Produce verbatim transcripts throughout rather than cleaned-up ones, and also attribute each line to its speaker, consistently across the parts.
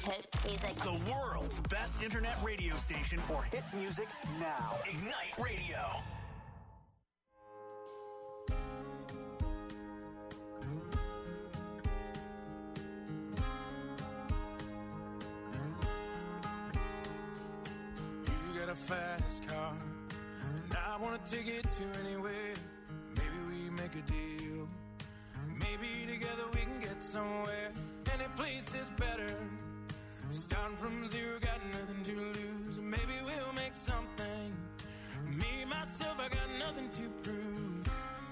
Speaker 1: hit music.
Speaker 2: The world's best internet radio station for hit music now. Ignite Radio.
Speaker 3: You got a fast car, and I want to take it to anywhere. Maybe we make a deal. Maybe together we can get somewhere. Any place is better. Starting from zero, got nothing to lose. Maybe we'll make something. Me, myself, I got nothing to prove.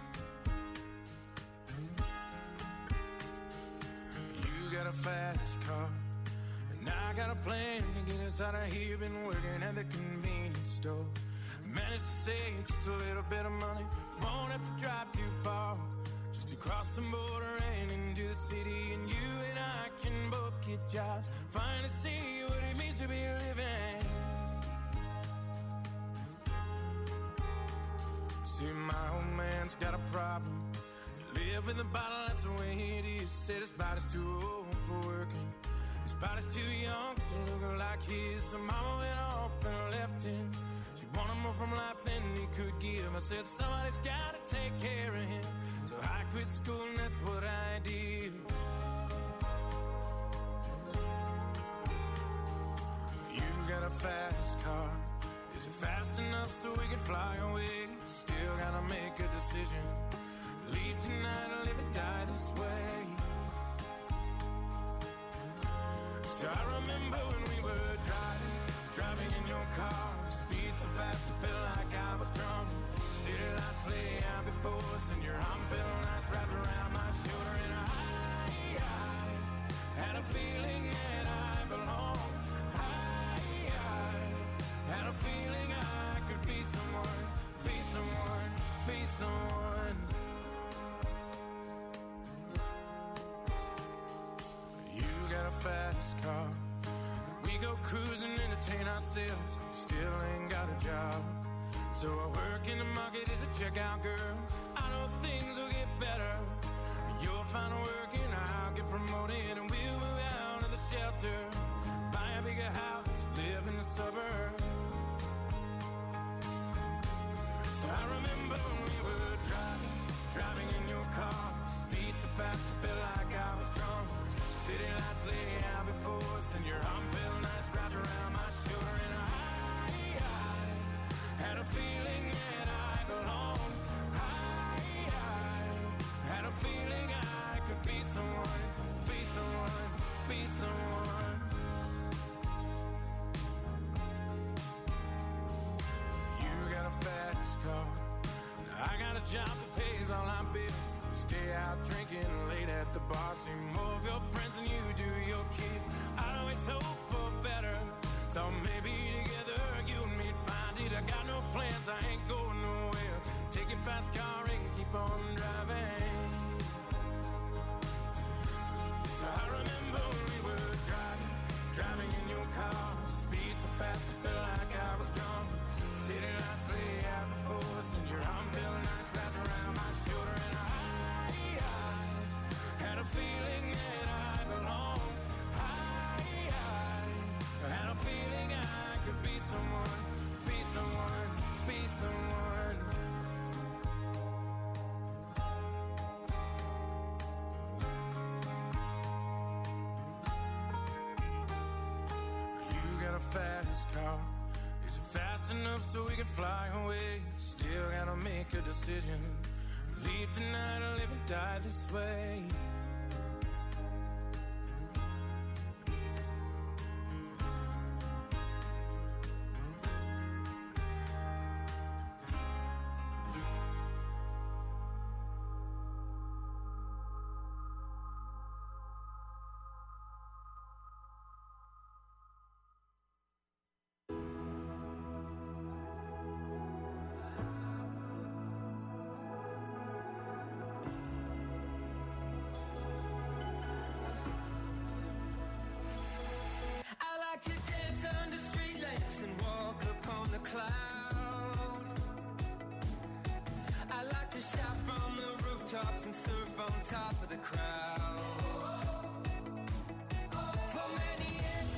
Speaker 3: You got a fast car, and I got a plan to get us out of here. Been working at the convenience store. Managed to save just a little bit of money. Won't have to drive too far. Just to cross the border and into the city. And you and I can both get jobs. Finally see what it means to be living. See, my old man's got a problem. You live in the bottle, that's the way it is. Said his body's too old for working. His body's too young to look like his. So mama went off and left him. She wanted more from life than he could give. I said somebody's gotta take care of him. So I quit school and that's what I did. You got a fast car. Is it fast enough so we can fly away? Still gotta make a decision. Leave tonight or live or die this way. So I remember when we were driving, driving in your car. Speed so fast I felt like I was drunk. City lights lay out before us, and your arm felt nice wrapped around my shoulder. And I, I had a feeling that I belonged. I, I had a feeling I could be someone, be someone, be someone. You got a fast car. We go cruising, entertain ourselves. Still ain't got a job. So I work in the market as a checkout girl. I know things will get better. You'll find work and I'll get promoted. And we'll move out of the shelter. Buy a bigger house, live in the suburbs. So I remember when we were driving, driving in your car. Speed so fast I felt like I was drunk. City lights lay out before us, and your arm felt nice wrapped around my shoulder. And I, I had a feeling that I belonged. I, I had a feeling I could be someone, be someone, be someone. You got a fast car. Now I got a job that pays all our bills. We stay out drinking late at the bar. See more of your friends than you do your kids. I always hope for better. Thought maybe together you and me'd find it. I got no plans, I ain't going nowhere. Take your fast car and keep on driving. So I remember when we were driving, driving in your car. Speed so fast I felt like I was drunk. City lights lay out before us, and your arm felt nice wrapped around my shoulder. And I, I had a feeling that I belonged. I had a feeling I could be someone, be someone, be someone. You got a fast car. Is it fast enough so we can fly away? Still gotta make a decision. Leave tonight or live and die this way.
Speaker 4: tops and surf on top of the crowd. For many years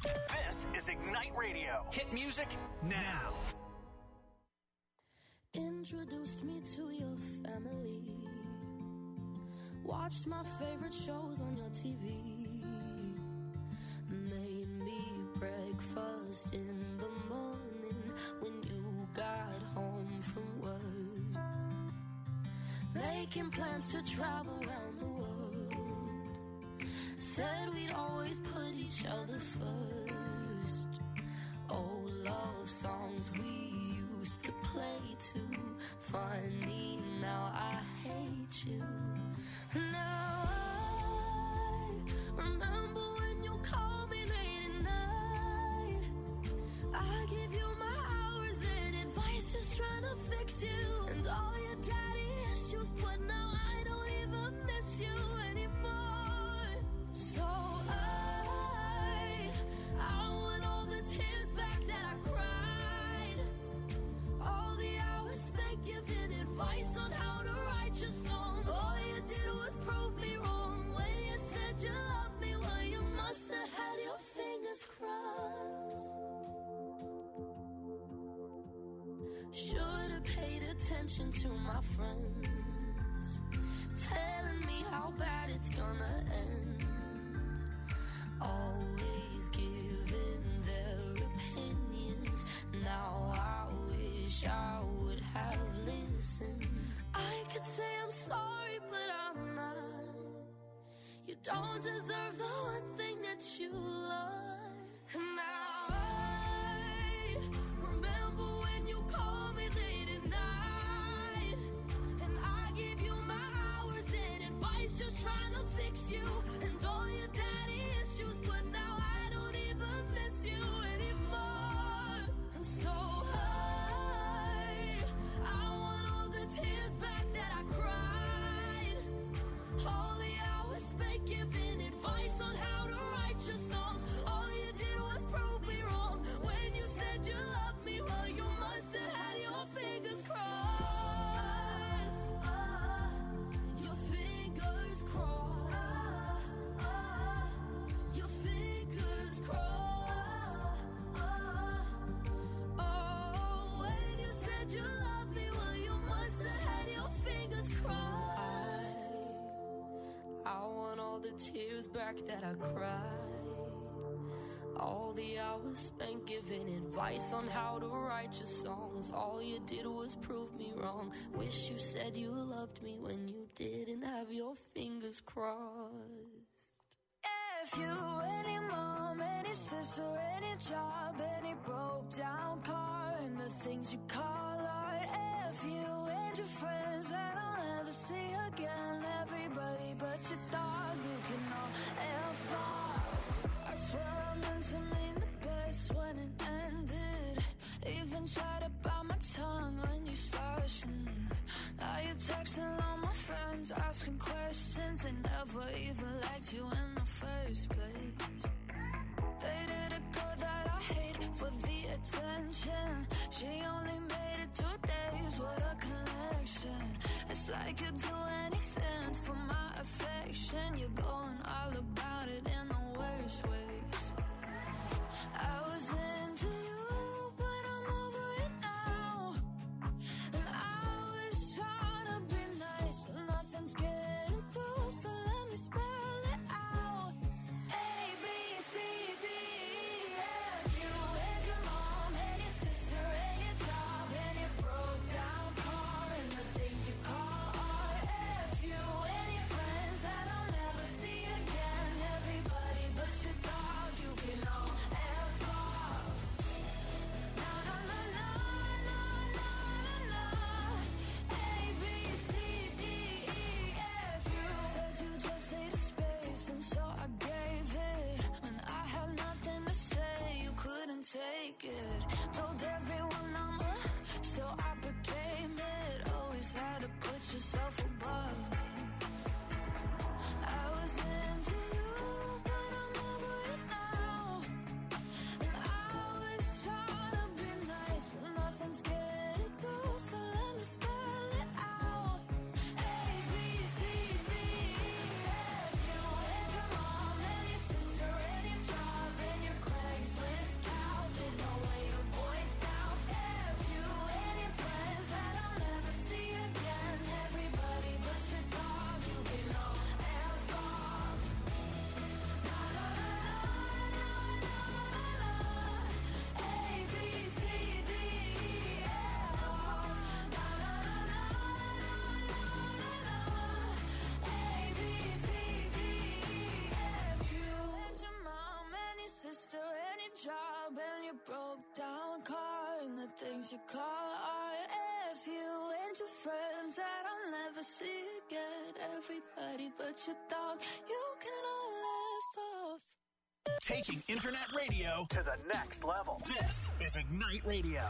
Speaker 2: This is Ignite Radio. Hit music now.
Speaker 1: Introduced me to your family. Watched my favorite shows on your T V. Made me breakfast in the morning when you got home from work. Making plans to travel around the world. Said we'd always put each other first. Old love songs we used to play too. Funny, now I hate you. Now I remember when you called me late at night. I give you my hours and advice, just trying to fix you. And all your daddy issues, but now I don't even miss you anymore. So I, I want all the tears back that I cried. All the hours spent giving advice on how to write your songs. All you did was prove me wrong. When you said you loved me, well, you must have had your fingers crossed. Should have paid attention to my friends, telling me how bad it's gonna end. Always giving their opinions. Now I wish I would have listened. I could say I'm sorry, but I'm not. You don't deserve the one thing that you love. And now I remember when you called me late at night. And I gave you my hours and advice, just trying to fix you. And all your daddy issues, but now I don't even miss you anymore. And so I, I want all the tears back that I cried. All the hours spent giving advice on how to write your songs. All you did was prove me wrong. When you said you loved me, well, you must have had your fingers crossed. Your fingers crossed. Your fingers crossed. Oh, when you said you loved me, well, you must have had your fingers crossed. I want all the tears back that I cried. All the hours spent giving advice on how to write your songs. All you did was prove me wrong. Wish you said you loved me when you didn't have your fingers crossed.
Speaker 5: If you, any mom, any sister, any job, any broke down car, and the things you call art. If you and your friends that I'll never see again, everybody but your dog, you can all F off. I swear I meant to mean the best when it ended. Even tried to bite my tongue when you started. Mm. Now you're texting all my friends, asking questions. They never even liked you in the first place. Dated a girl that I hate for the attention. She only made it two days, what a connection. It's like you'd do anything for my affection. You're going all about it in the worst ways. I was into you, but I'm over it now. And I was trying to be nice, but nothing's getting through, so let me spell it out. A, B, C, D, E, F. You and your mom and your sister and your job and your broke down car and the things you call art. F. You and your friends that I'll never see again. Everybody but your dog, you can all F off. Na na na na na na na na. A, B, C, D, E, F. You said you just needed space, and so I gave it. When I had nothing to say, you couldn't take it. Told everyone I'm a, so I became it. Always had to put yourself above me. I was into you, but I'm over it now. And I was trying to be nice, but nothing's getting through, so let me spell it out. A, B, C, D, E, F. You and your mom and your sister and your job and your crack broke down car and the things you call art. If you and your friends that I'll never see again, everybody but your dog, you can all laugh off.
Speaker 2: Taking internet radio to the next level. This is Ignite Radio.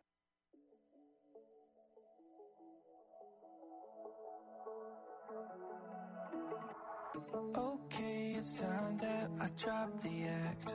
Speaker 6: Okay, it's time that I drop the act.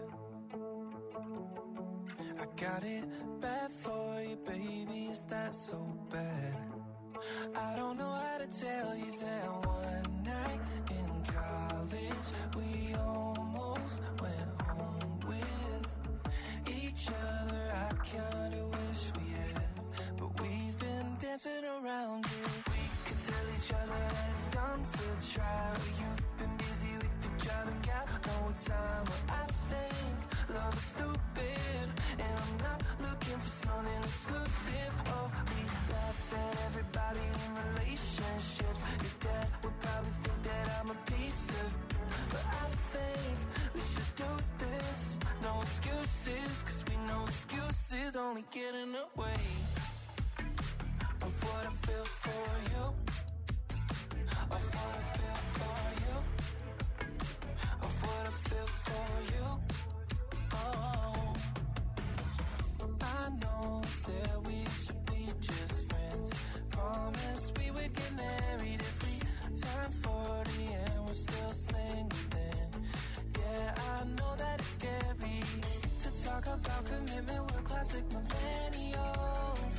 Speaker 6: I got it bad for you, baby, is that so bad? I don't know how to tell you that one night in college we almost went home with each other. I kinda wish we had, but we've been dancing around it. We could tell each other that it's dumb to try. You've been busy with the job and got no time, but I think love is stupid, and I'm not looking for something exclusive. Oh, we laugh at everybody in relationships. Your dad would probably think that I'm a piece of, but I think we should do this. No excuses, cause we know excuses only get in the way of what I feel for you, of what I feel for you, of what I feel for you. Oh, I know that we should be just friends. Promise we would get married if we turn forty and we're still single then. Yeah, I know that it's scary to talk about commitment, we're classic millennials.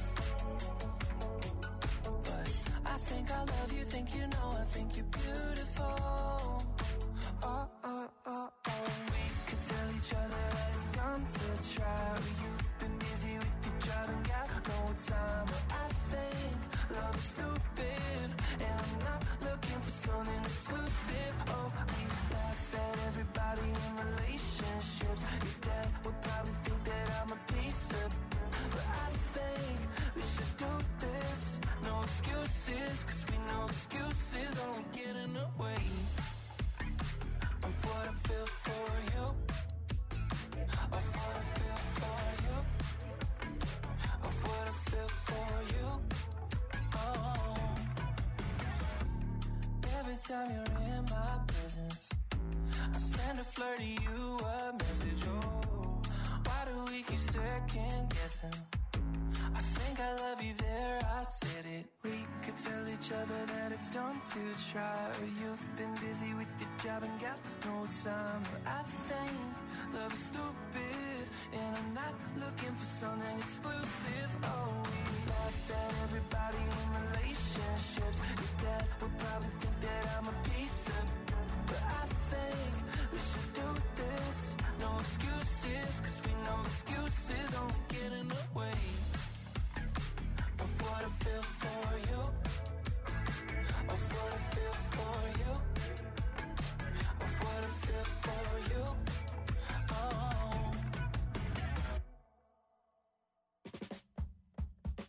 Speaker 6: But I think I love you, think you know, I think you're beautiful. Oh, oh, oh, oh. We could tell each other that it's dumb to try. You've been busy with your job and got no time, but I think love is stupid, and I'm not looking for something exclusive. Oh, we laugh at everybody in relationships. Your dad would probably think that I'm a piece of, but I think we should do this. No excuses, cause we know excuses only get in the way of what I feel for you, of what I feel for you, of what I feel for you. Oh, every time you're in my presence, I send a flirt to you a message. Oh, why do we keep second guessing? I think I love you there, I said it. We could tell each other that it's dumb to try. You've been busy with your job and got no time, but I think love is stupid, and I'm not looking for something exclusive. Oh, we laugh at everybody in relationships. Your dad would probably think that I'm a piece of, but I think we should do this. No excuses, cause we know excuses only get in the way of what I feel for you, of what I feel for you, of what I feel for you. Oh,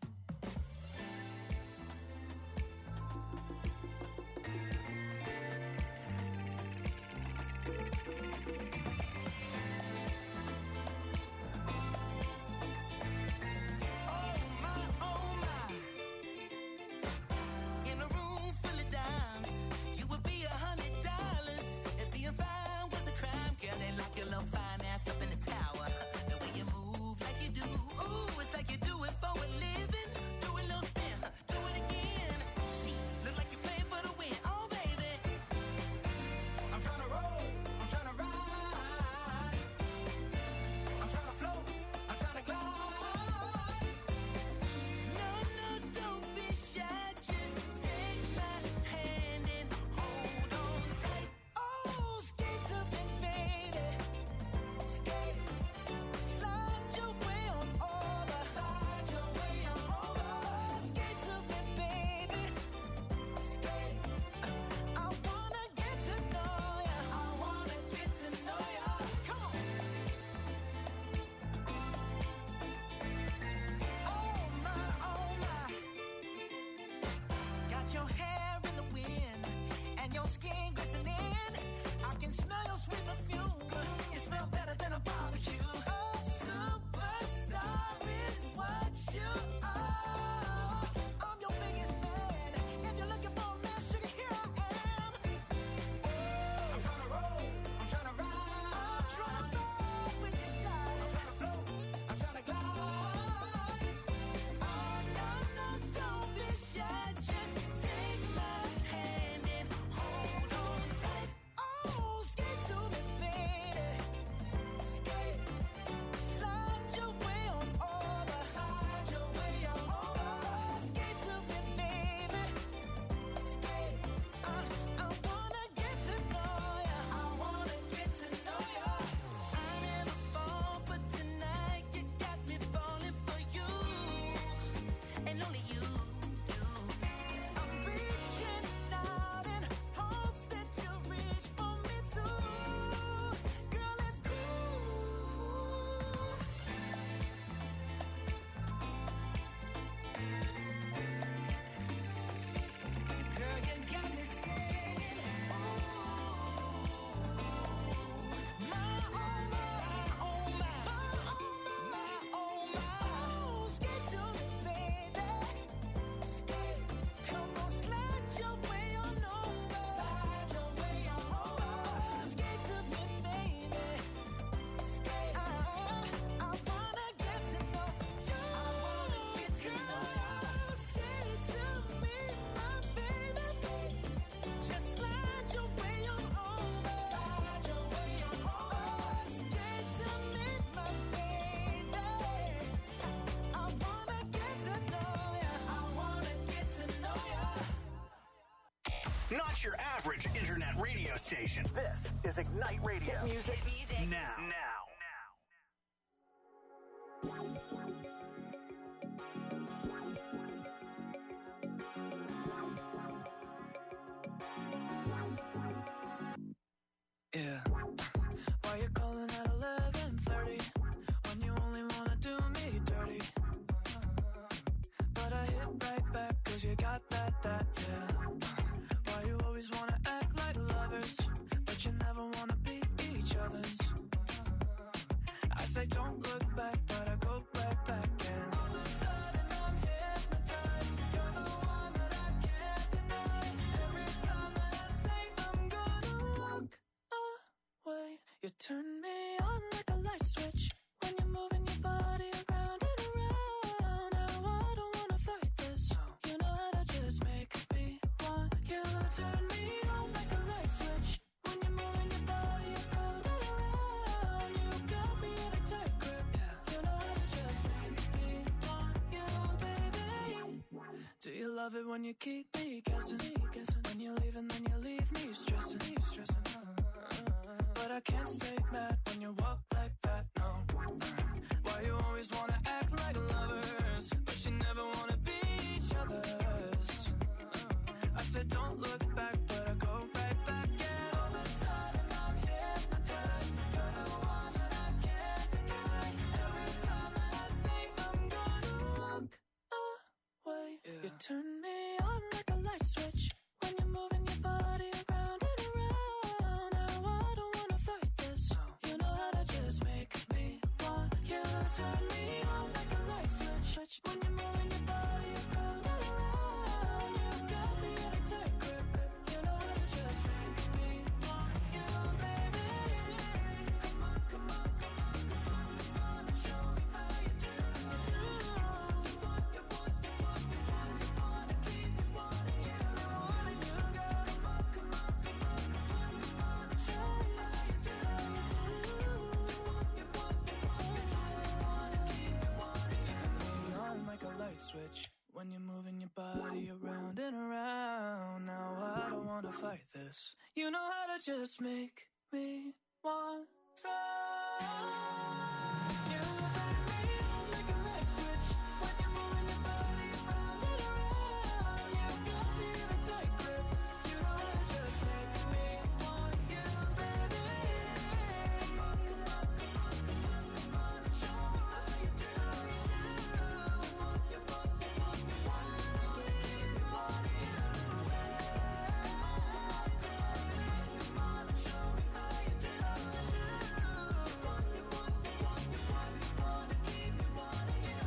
Speaker 2: Not your average internet radio station. This is Ignite Radio. Hit music, Hit music. now. Now.
Speaker 6: Yeah. Why you calling at eleven thirty when you only wanna do me dirty? But I hit right back cause you got that, that, yeah. Why you always wanna act like lovers, but you never wanna be each other's? I say don't look back, but I go right back and all of a sudden I'm hypnotized. You're the one that I can't deny. Every time that I say I'm gonna walk away, you turn me on like a light switch when you're moving your body around and around. Now I don't wanna fight this. You know how to just make me want you. Turn me on like a light switch when you're moving your body around and around. You got me in a tight grip. You know how to just make me want you, baby. Do you love it when you keep me guessing? When you leave and then you leave me stressing. But I can't stay mad when you walk like that, no. Why you always wanna act like lovers, but you never wanna be each other's? I said don't look back, but I go right back. And all of a sudden I'm hypnotized. You're the one that I can't deny. Every time that I say I'm gonna walk away, yeah. You turn me on like a light switch when you're moving your body around and around. Now I don't wanna fight this. You know how to just make me want you. Turn me on like a light switch when you're moving your body around and around. You got me in a tight grip. You know how to just make me want you, baby. Come on, come on, come on, come on, come on and show me how you do. You want, you want, you want, you want, you wanna keep me wanting you, wanting you, girl. Come on, come on, come on, come on, come on and show me how you do. You want, you want, you want, you wanna keep me wanting you. Turn me on like a light switch when you're moving your body around and around. Now I don't wanna fight this. You know how to just make me want to. You turn me on like a light switch when you're moving your body around and around. You got me in a tight grip. You know how to just make me want you, baby. Come on, come on, come on, come on, come on and show me how you do. You want, you want, you want, you wanna keep me wanting you. Come on and show me how you do. You want, you want, you want, you want, you wanna keep me wanting you.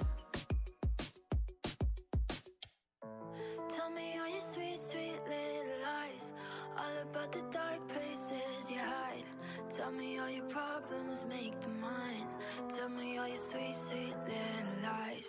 Speaker 1: Tell me all your sweet, sweet little lies, all about the dark places you hide. Tell me all your problems, make them mine. Tell me all your sweet, sweet little lies.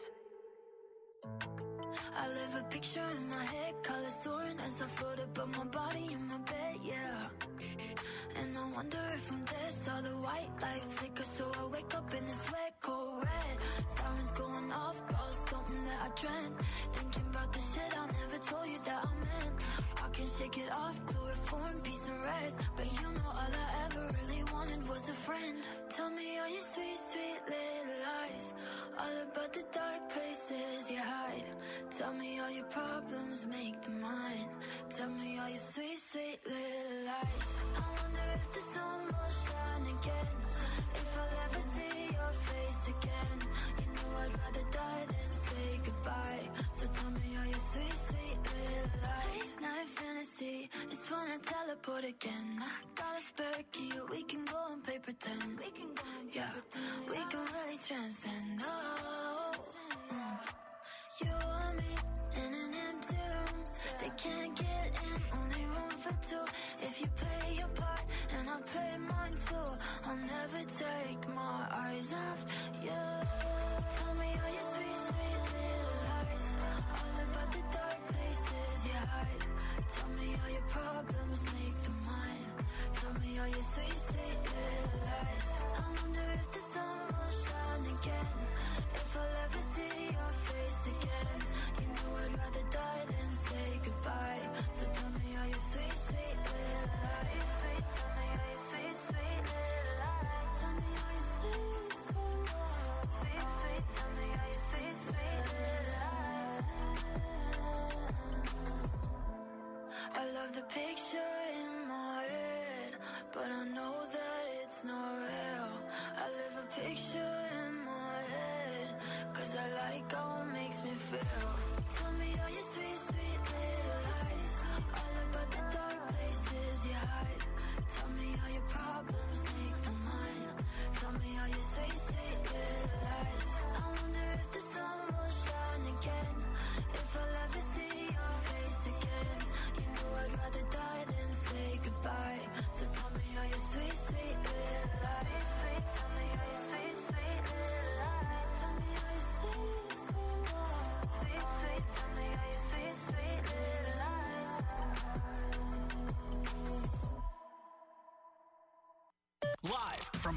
Speaker 1: I live a picture in my head, colors soaring as I float above my body in my bed, yeah. And I wonder if I'm dead, saw the white light flicker, so I wake up in this wet, cold red. Sirens going off, about something that I dreamt. Thinking about the shit I never told you that I meant. I can shake it off, chloroform, peace and rest. But you know all I ever really wanted was a friend. Tell me all your sweet, sweet little lies, all about the dark places you hide. Tell me all your problems, make them mine. Tell me all your sweet, sweet little lies. I wonder if the sun will shine again, if I'll ever see your face again. You know I'd rather die than say goodbye. So tell me all your sweet, sweet little lies. Late night fantasy, it's when I teleport again. I got a spare key, we can go and play pretend. We can go and yeah, pretend. We can really transcend. Oh, mm. You and me in an empty room. They can't get in, only room for two. If you play your part and I play mine too, I'll never take my eyes off you. Tell me all your sweet, sweet little lies, all about the dark places you hide. Tell me all your problems, make them mine. Tell me all your sweet, sweet little lies. I wonder if the sun will shine again, if I'll ever see your face again. You know I'd rather die than say goodbye. So tell me all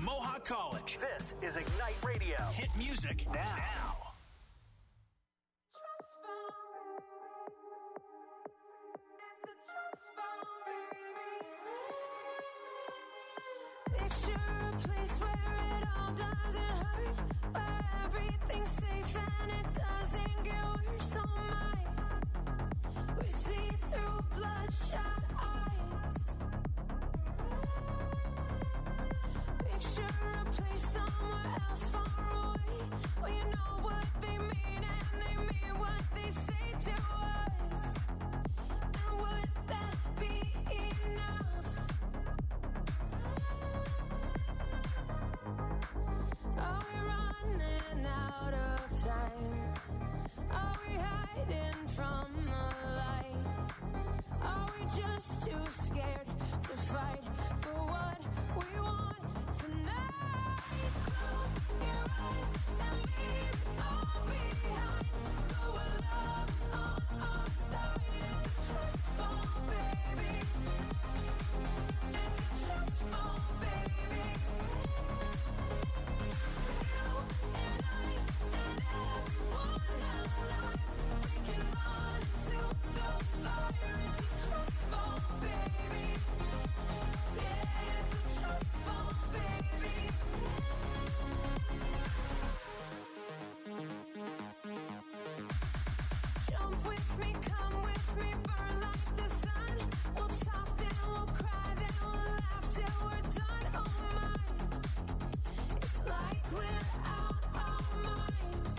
Speaker 2: Mohawk College. This is Ignite Radio. Hit music now. now.
Speaker 5: Picture a place where it all doesn't hurt, where everything's safe and it doesn't get worse. Oh my, we see through bloodshot eyes. Picture a place somewhere else far away, where you know what they mean and they mean what they say to us. And would that be enough? Are we running out of time? Are we hiding from the light? Are we just too scared to fight for what we want tonight? Close your eyes and leave it all behind. Go where love's on our side. It's a trust fall, baby. It's a trust fall, baby. You and I and everyone alive, we can run into the fire. It's a trust fall, baby. Yeah, it's a trust fall, baby. Jump with me, come with me, burn like the sun. We'll talk, then we'll cry, then we'll laugh till we're done. Oh my, it's like we're out our minds.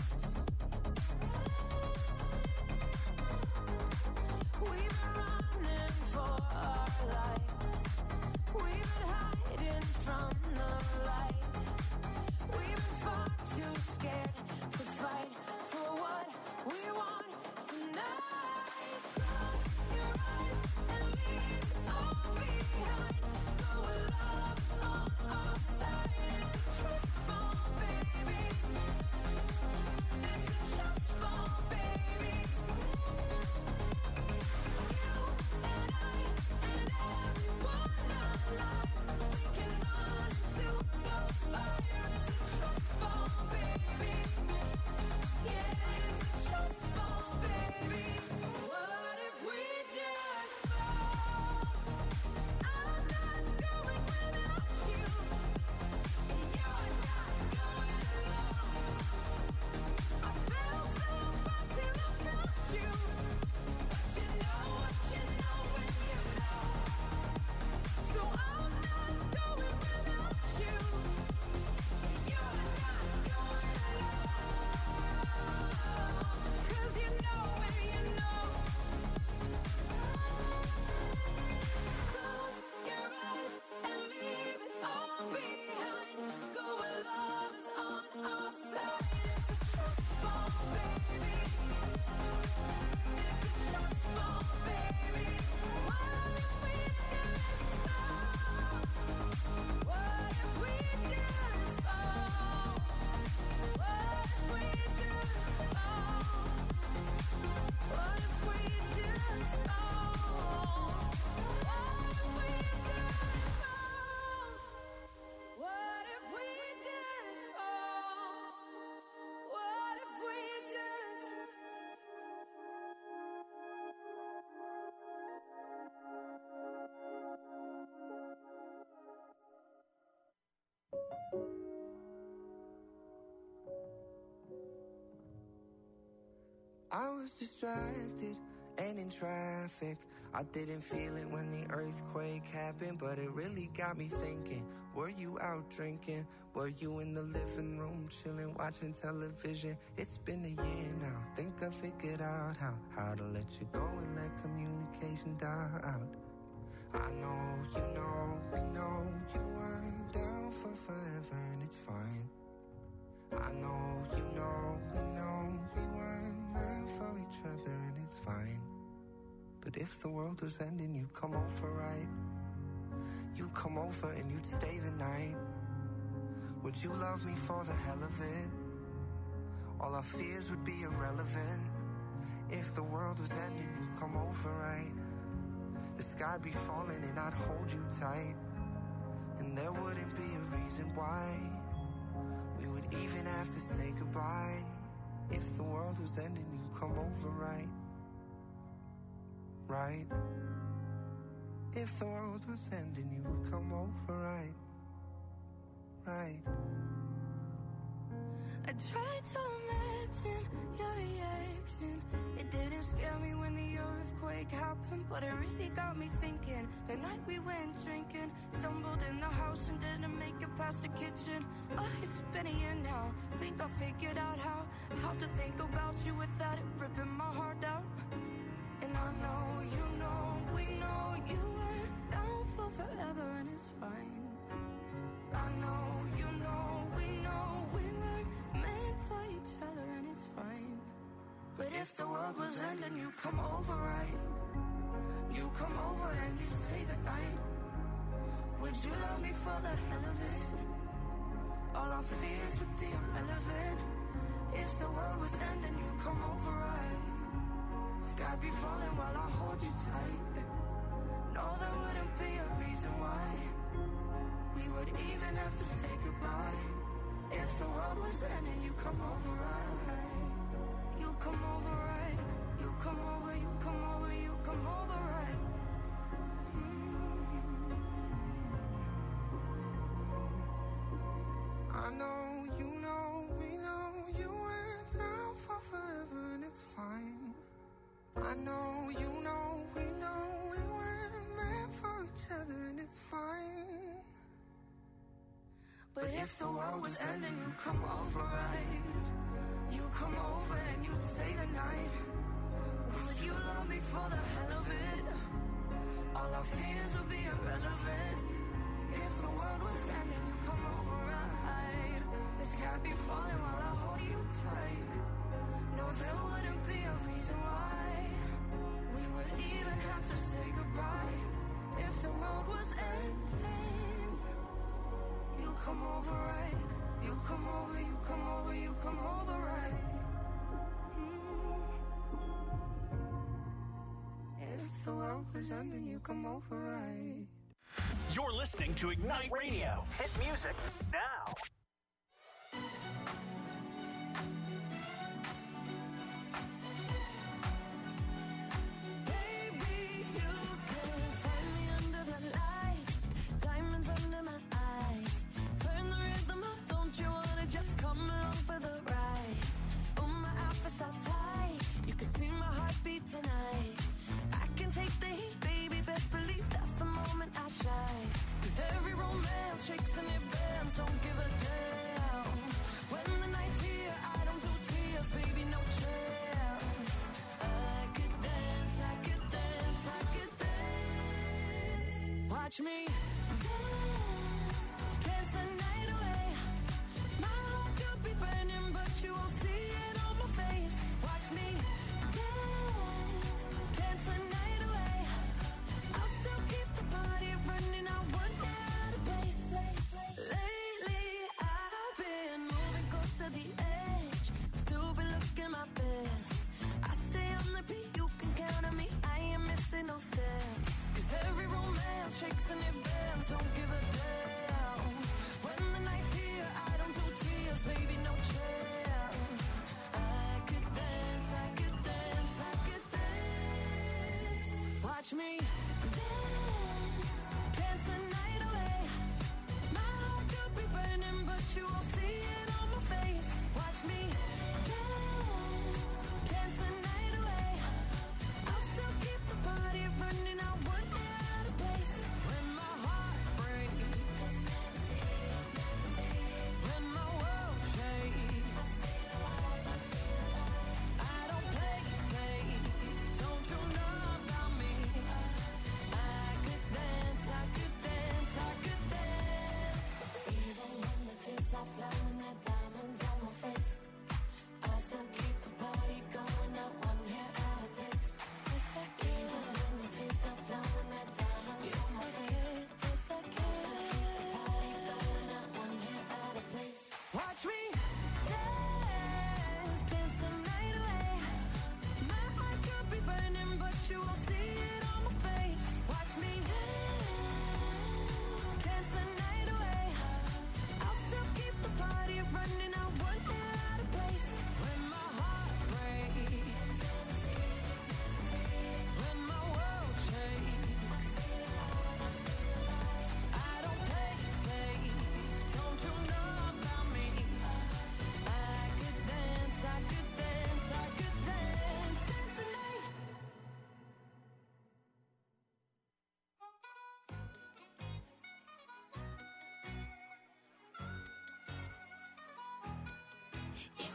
Speaker 5: We've been running for our lives. We've been hiding from the light. We've been far too scared to fight for what we want tonight. Close your eyes and leave it all behind. Go where love's on our side. It's a trust fall, baby. It's a trust fall, baby. You and I and everyone alive, we can run into the fire. It's a trust fall, baby. Yeah, it's a trust fall, baby. What if we just fall? I'm not going without you. You're not going alone. I felt so far till I felt you. But you know what you know when you know. So I'm not going without you. You're not going alone. 'Cause you know when you know. Close your eyes and leave it all behind. Go where love is on our side. It's a trust fall, baby. It's a trust fall, baby. What if we just fall? What if we just fall? What if we just fall? What if we just fall? What if we just fall? What if we just fall? What if we just
Speaker 6: I was distracted and in traffic. I didn't feel it when the earthquake happened, but it really got me thinking. Were you out drinking? Were you in the living room chilling, watching television? It's been a year now. Think I figured out how how to let you go and let communication die out. I know, you know, we know you weren't down for forever, and it's fine. I know, you know, we know we weren't meant for each other, and it's fine. But if the world was ending, you'd come over, right? You'd come over and you'd stay the night. Would you love me for the hell of it? All our fears would be irrelevant. If the world was ending, you'd come over, right? The sky'd be falling and I'd hold you tight. And And there wouldn't be a reason why we would even have to say goodbye. If the world was ending, you'd come over, right? Right? If the world was ending, you would come over, right? Right?
Speaker 5: I tried to imagine your reaction. It didn't scare me when the earthquake happened, but it really got me thinking. The night we went drinking, stumbled in the house and didn't make it past the kitchen. Oh, it's been a year now. Think I figured out how How to think about you without it ripping my heart out. And I know, you know, we know you weren't down for forever, and it's fine. I know, you know, we know we weren't meant for each other, and it's fine. But if the world was ending, you come over, right? You come over and you stay the night. Would you love me for the hell of it? All our fears would be irrelevant. If the world was ending, you come over, right? Sky be falling while I hold you tight. No, there wouldn't be a reason why we would even have to say goodbye. If the world was ending, you come over, right? You come over, right? You come over, you come over, you come over, right? Mm.
Speaker 6: I know, you know, we know you went down for forever, and it's fine. I know, you know, we know we weren't meant for each other, and it's fine.
Speaker 5: But if the world was ending, you come over, right? You come over and you'd stay the night. Would you love me for the hell of it? All our fears would be irrelevant. If the world was ending, you come over, right? The sky be falling while I hold you tight. No, there wouldn't be a reason why we would even have to say goodbye. If the world was ending, you come over, right? You come over, you come over, you come over, right? Mm. If the world was ending, you come over, right?
Speaker 2: You're listening to Ignite Radio. Hit music now.
Speaker 5: Tonight, I can take the heat, baby. Best believe that's the moment I shine. 'Cause every romance shakes and it bends. Don't give a damn. When the night's here, I don't do tears, baby. No chance. I could dance, I could dance, I could dance. Watch me dance, dance the night away. My heart could be burning, but you won't see it on my face. Watch me dance, dance the night away. I'll still keep the party running. I won't get out of place. Lately, I've been moving close to the edge. Still be looking my best. I stay on the beat, you can count on me. I ain't missing no steps. 'Cause every romance shakes and it bends. Don't give a damn. When the night's here, I don't do tears, baby. No chance. I could dance, I could dance, I could dance. Watch me dance, dance the night away. My heart could be burning, but you won't see it on my face. Watch me dance, dance the night away. I'll still keep the party running. I won't get out of place. When my heart breaks, when my world shakes, I don't play safe. Don't you know about me? I could dance, I could dance, I could dance. Even when the tears are flowing, the diamonds on my face, I still keep the party going. Not one hair out of place. Yes, I can. Even when the tears are flowing, the diamonds on my face, yes, I can. Not one hair out of place. Watch me dance, dance the night away. My heart could be burning, but you won't see it on my face. Watch me dance, dance the night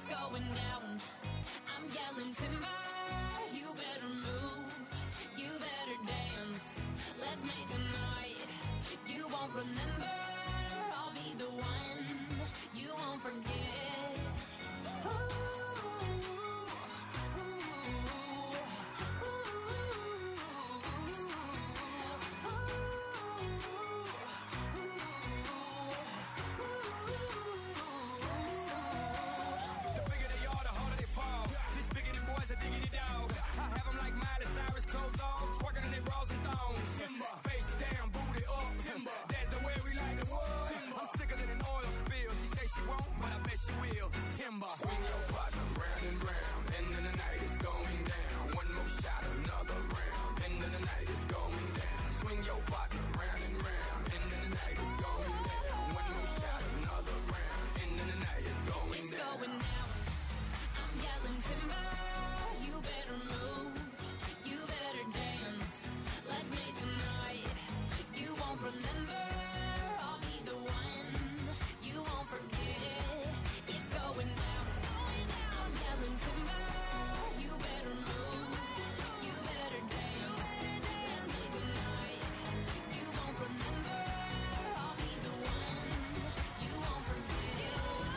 Speaker 1: going down. I'm yelling timber, you better move, you better dance. Let's make a night you won't remember. I'll be the one you won't forget. Ooh, ooh, ooh,
Speaker 3: The bigger they are, the harder they fall. These bigoted boys are diggity dog. I have them like Miley Cyrus, clothes off, twerking in their bras and thongs. Timber. Face down, booty up. Timber. That's the way we like the world. Timber. I'm sicker than an oil spill. She say she won't, but I bet she will. Timber. Swing your partner round and round. End of the night is going down. One more shot, another round. End of the night is going down. Swing your partner round and round. End of the night is going down. One more shot, another round. End of the night is going
Speaker 1: it's
Speaker 3: down.
Speaker 1: going down. I'm yelling timber, you better move, you better dance. Let's make a night you won't remember. I'll be the one you won't forget. It's going down, it's going down. I'm yelling timber, you better move, you better dance. Let's make a night you won't remember. I'll be the one you won't forget.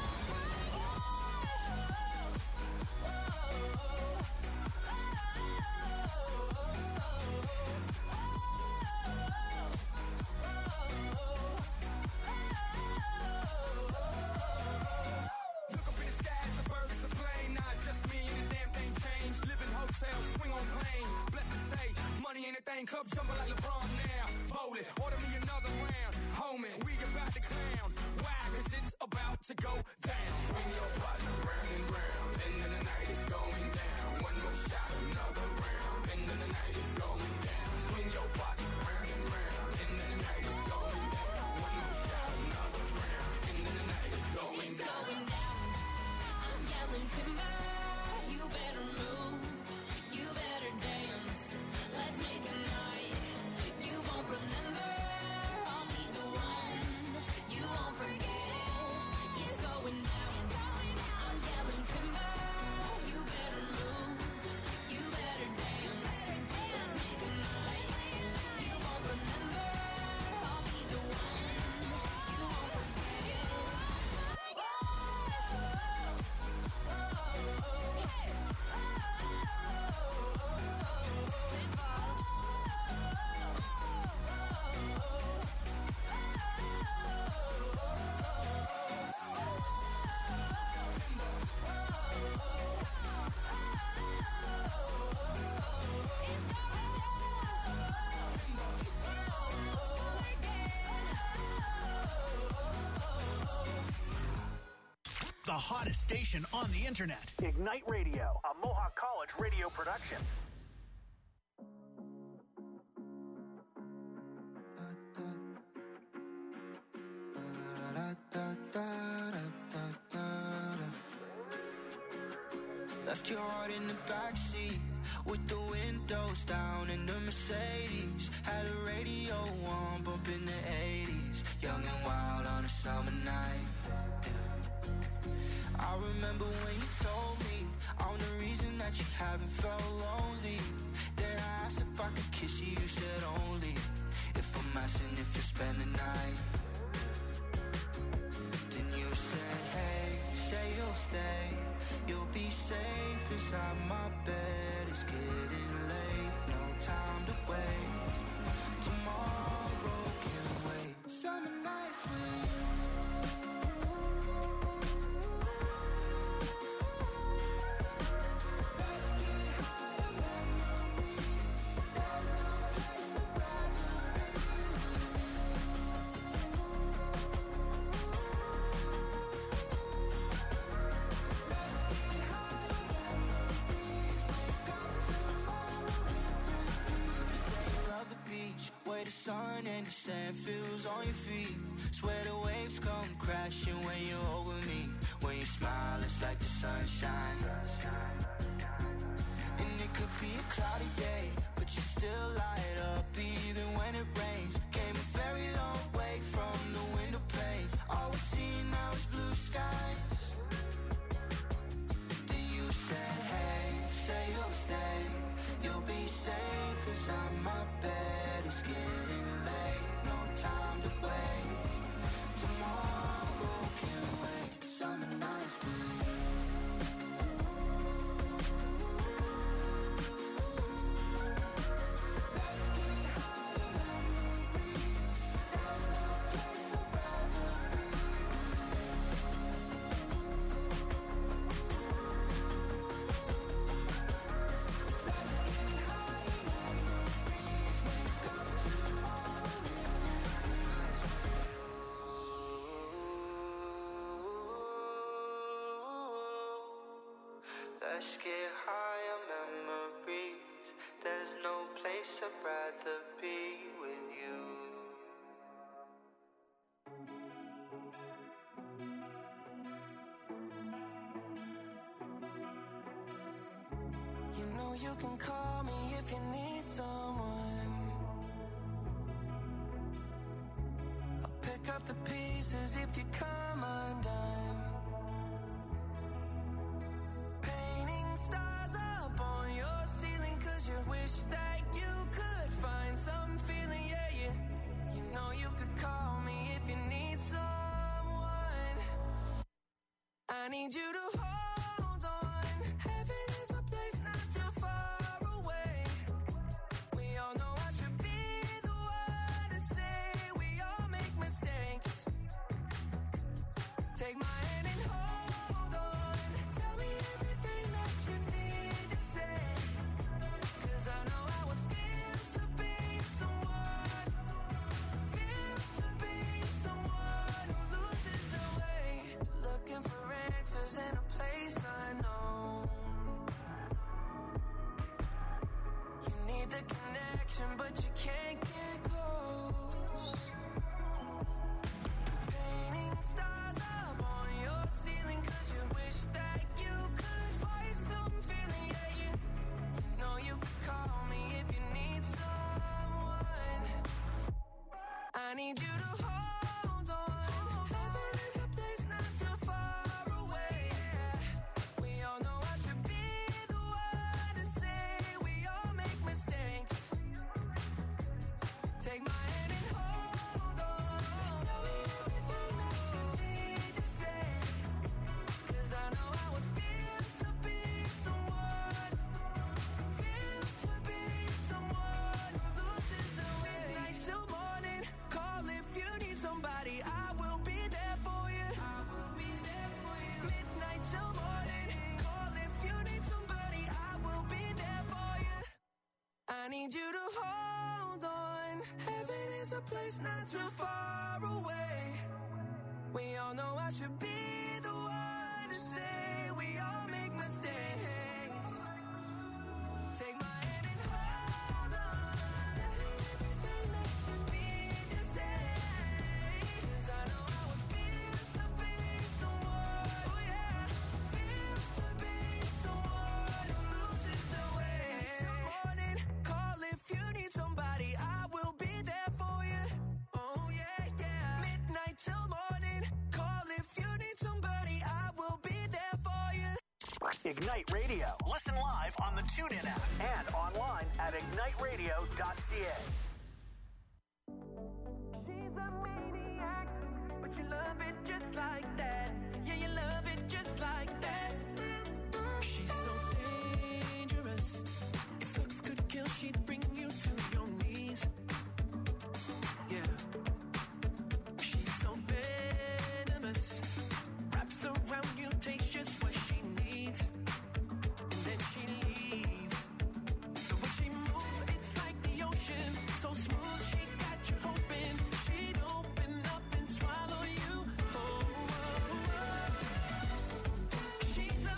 Speaker 3: Look up in the sky, it's a bird, it's a plane. Nah, it's just me and the damn thing changed. Live in hotels, swing on planes. Blessed to say, money ain't a thing. Club jumping like LeBron now. Bowl it, order me another round. Homie, we about to clown. Why? Cause it's about to go down. Swing your partner round and round. End of the night is going down. One more shot, another round. End of the night is going down. Swing your partner round and round. End of the night is going down. One more shot, another round. End of the night is going
Speaker 1: It's
Speaker 3: down.
Speaker 1: going down. I'm yelling timber, you better move, you better dance. Let's make a night you won't remember. I'll be the one you won't forget. It's going down, it's going down. I'm yelling timber, you better move, you better dance. Let's make a night you won't remember. I'll be the one you won't forget.
Speaker 2: The hottest station on the internet. Ignite Radio, a Mohawk College radio production.
Speaker 6: Left your heart in the backseat with the windows down in the Mercedes. Had a radio on, bumping the eighties. Young and wild on a summer night. Yeah. I remember when you told me I'm the reason that you haven't felt lonely. Then I asked if I could kiss you, you said only if I'm asking if you spend the night. Then you said, hey, say you'll stay. You'll be safe inside my bed. It's getting late, no time to waste. Tomorrow can wait. Summer nights with you. Let's get high on memories. There's no place I'd rather be with you. Where the sun and the sand feels on your feet. Swear the waves come crashing when you're over me. When you smile, it's like the sunshine. And it could be a cloudy day, but you still light up even when it rains. Came a very long way from the window panes. All we see now is blue skies. let's get high on memories. There's no place I'd rather be with you. You know you can call me if you need someone. I'll pick up the pieces if you come undone. Painting stars up on your ceiling 'cause you wish that you could find some feeling, yeah, yeah. You know you could call me if you need someone. I need you to hold on. Heaven is a place not too far away. We all know I should be the one to say we all make mistakes. Take my hand and hold on. Tell me everything that you need to say. 'Cause I know how it feels to be someone. Feels to be someone who loses their way. Looking for answers in a place unknown. You need the connection, but you can't get close. Painting stars up on your ceiling 'cause you wish that you could find some feeling, yeah, yeah. You know you could call me if you need someone. I need you to hold on. Heaven is a place not too far away. We all know I should be the one to say we all make mistakes. Take my hand and hold on. Tell me everything that you need to say. 'Cause I know how it feels to be someone. Feels to be someone who loses the way. Midnight till morning. Call if you need somebody. I will be there for you. I will be there for you. Midnight till morning. Call if you need somebody. I will be there for you. I need you to hold on. Heaven is a place not too far away. We all know I should be the one to say we all make mistakes. Take my hand and hold on. Tell me everything that you need to say. 'Cause I know how it feels to be someone. Oh yeah, feels to be someone who loses their way. Till morning, call if you need somebody. I will be there for you. Oh yeah, yeah. Midnight till morning, call if you need somebody. I will be there for you.
Speaker 2: Ignite Radio. Listen live on the TuneIn app and online at ignite radio dot c a.
Speaker 6: She's a maniac, but you love it just like that. Yeah, you love it just like that. She's so dangerous. If looks could kill, she'd bring you to your knees. Yeah. She's so venomous. Wraps around you, takes just what she needs. And then she leaves. The way she moves, it's like the ocean. So smooth, she got you hoping she'd open up and swallow you. Oh, oh, oh. She's a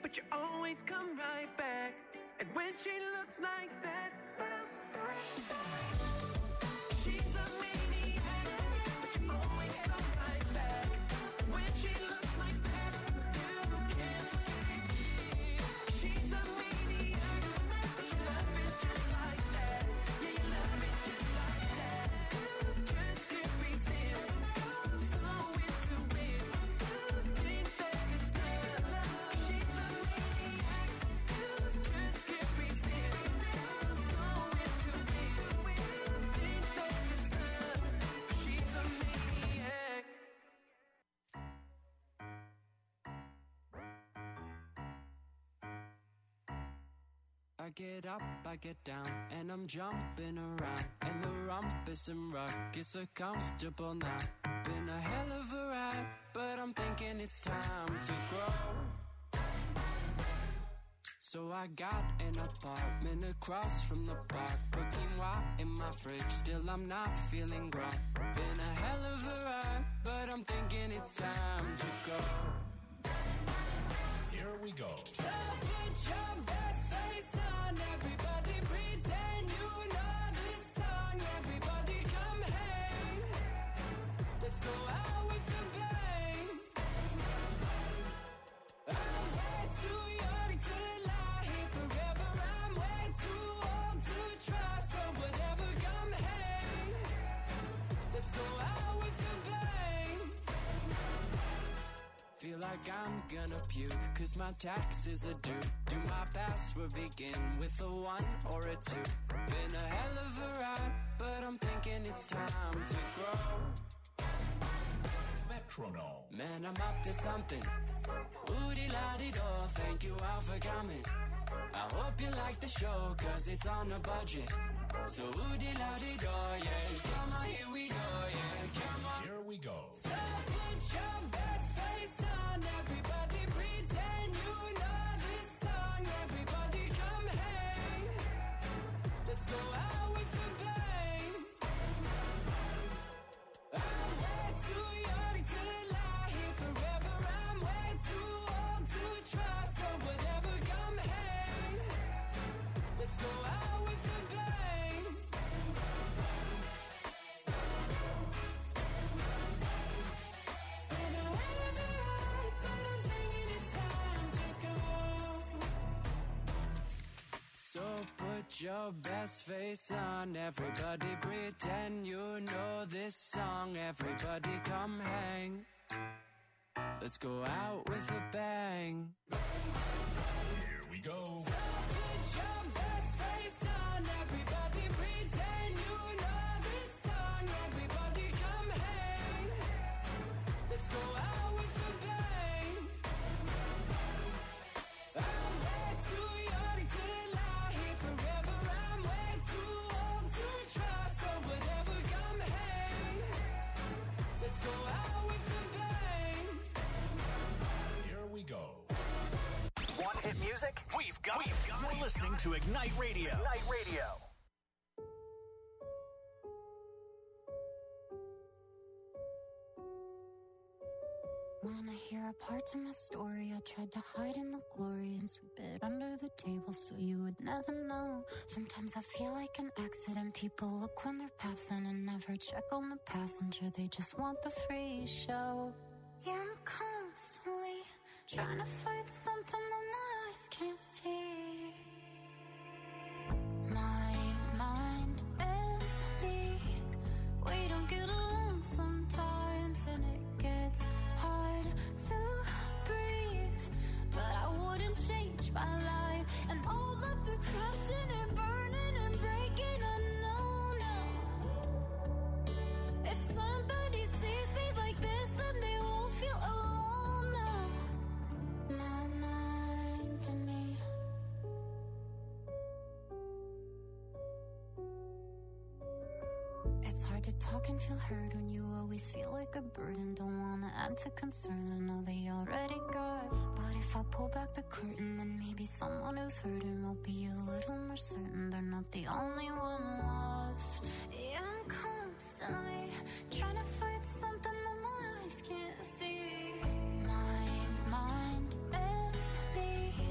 Speaker 7: but you always come right back. And when she looks like that, she's a maniac, but you always come right back. When she looks like that, you can't forget. She's a maniac, but you love it just like that. Yeah, you love it just like that. Just can't resist. You're so into it. Think that it's love. She's a maniac. Just can't resist. You're so into it. Think that it's love. She's a maniac.
Speaker 8: I get up, I get down, and I'm jumping around. And the rumpus and ruckus are comfortable now. Been a hell of a ride, but I'm thinking it's time to grow. So I got an apartment across from the park. Put quinoa in my fridge, still I'm not feeling grown. Been a hell of a ride, but I'm thinking it's time to go.
Speaker 9: Here we go.
Speaker 5: So put your best face on, everybody pretend you know this song. Everybody come hang. Let's go out with a bang. I'm way too young to lie here forever. I'm way too old to try, so whatever, come hang. Let's go out with a bang.
Speaker 8: Feel like I'm gonna puke, cause my taxes are due. Do my password begin with a one or a two? Been a hell of a ride, but I'm thinking it's time to grow.
Speaker 9: Metronome.
Speaker 8: Man, I'm up to something. Oodie-la-dee-do, thank you all for coming. I hope you like the show, cause it's on a budget. So oodie-la-dee-do, yeah. Come on, here we go, yeah. Come on.
Speaker 9: Here we go.
Speaker 5: So put your best face on, everybody pretend you know this song. Everybody come hang. Let's go out with a bang. I'm way too young to lie here forever. I'm way too old to try, so whatever, come hang. Let's go out with a bang. Been a hell of a ride, but I'm thinking it's time to go.
Speaker 8: So put your best face on, everybody pretend you know this song. Everybody come hang. Let's go out with a bang.
Speaker 9: Here we go.
Speaker 5: So put your best face on, everybody pretend you know this song. Everybody come hang. Let's go out with a bang. I'm way too young to lie here forever. I'm way too old to try, so whatever, come hang. Let's go out with a bang.
Speaker 9: Here we go.
Speaker 2: Want hit music? We've got it. You're listening to Ignite Radio. Ignite Radio.
Speaker 1: When I hear a part of my story, I tried to hide in the glory and sweep it under the table so you would never know. Sometimes I feel like an accident. People look when they're passing and never check on the passenger. They just want the free show. Yeah, I'm constantly trying to fight something that my eyes can't see. My mind and me, we don't get along sometimes, and it gets hard to breathe. But I wouldn't change my life, and all of the crashing and burning and breaking, I know now. If somebody sees me like this, then they won't feel alone now. My mind and me. It's hard to talk and feel heard when you always feel like a burden. Don't wanna add to concern, I know they already got. But if I pull back the curtain, then maybe someone who's hurting will be a little more certain they're not the only one lost. Yeah, I'm constantly trying to fight something that my eyes can't see. My mind and me,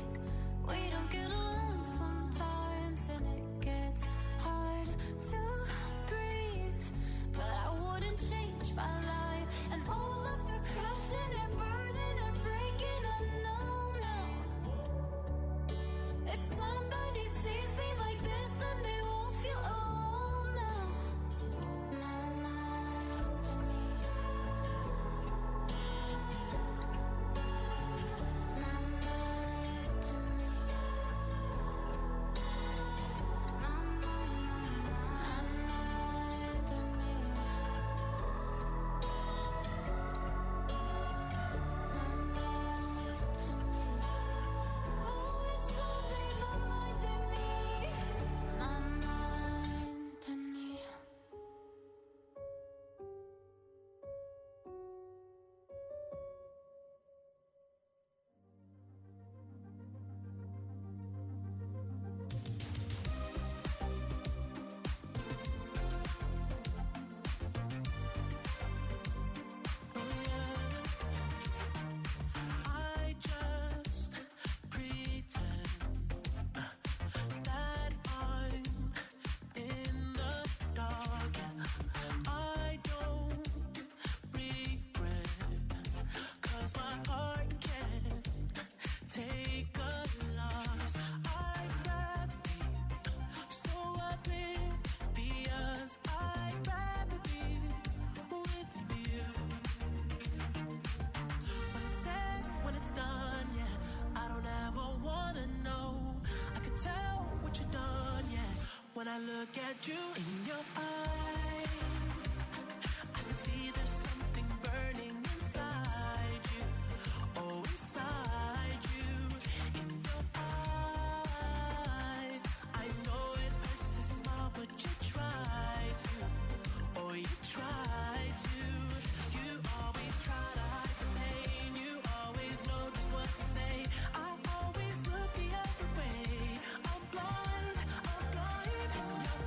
Speaker 6: look at you in your eyes, I see there's something burning inside you. Oh, inside you, in your eyes. I know it hurts to smile, but you try to. Oh, you try to. You always try to hide the pain. You always know just what to say. I always look the other way. I'm blind, I'm blind in your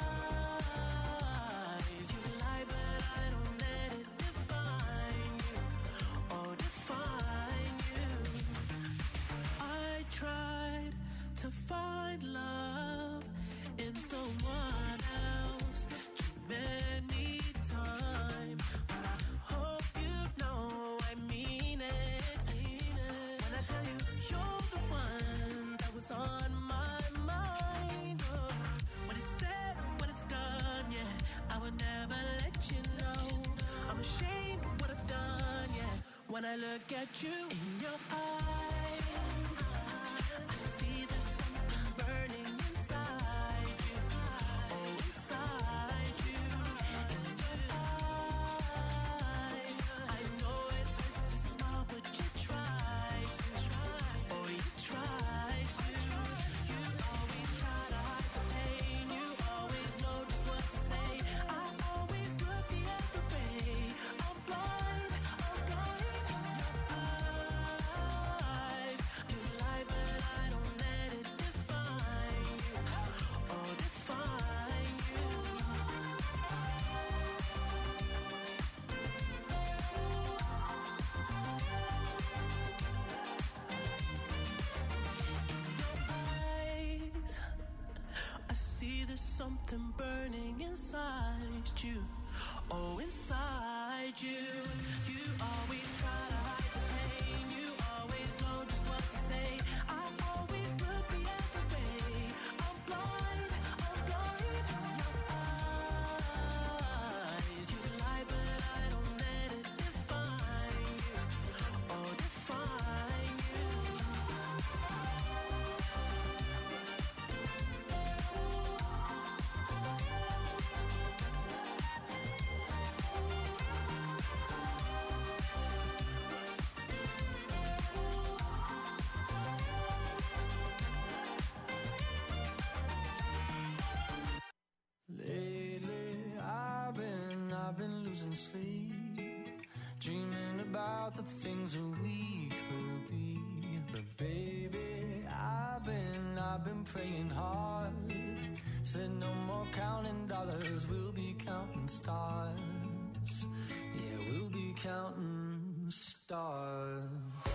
Speaker 6: eyes. You lie, but I don't let it define you. Oh, define you. I tried to find love in someone else too many times, but I hope you know I mean it. When I tell you you're the one that was on my mind. Oh, when it's said and when it's done, yeah, I would never let you know. I'm ashamed of what I've done, yeah. When I look at you in your eyes, I see there's something burning inside you. Oh, inside you, in your eyes. I know it hurts to smile, but you try to. Oh, you try to. You always try to hide the pain. You always know just what to say. I always look the other way. I'm blind, I'm blind in your eyes. You lie, but I don't let it define you. Oh, define you. Eyes, I see there's something burning inside you. Oh, inside you. You always try to hide the pain. You always know just what to say. I always look the other way. I'm blind, I'm blind in your eyes. You lie, but I don't let it define you. Oh, define you.
Speaker 10: Lately, I've been, I've been losing sleep, dreaming about the things that we could be. But baby, I've been, I've been praying hard. Said no more counting dollars, we'll be counting stars. Yeah, we'll be counting stars.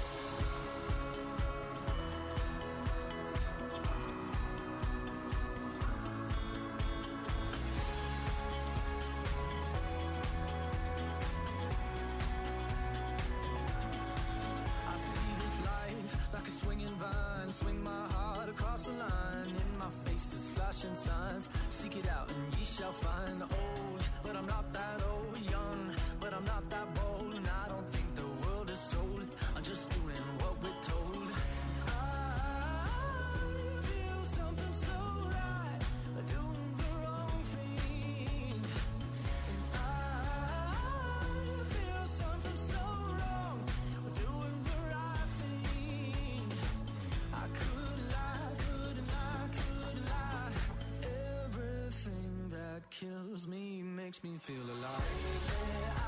Speaker 10: I see this life like a swinging vine. Swing my heart across the line. In my face is flashing signs. Seek it out and ye shall find. Old, but I'm not that old. Young, but I'm not that bold. And I don't think the world is sold. I'm just doing what we're told. I feel something so right, doing the wrong thing. And I feel something so wrong, doing the right thing. I could lie, could lie, could lie. Everything that kills me makes me feel alive.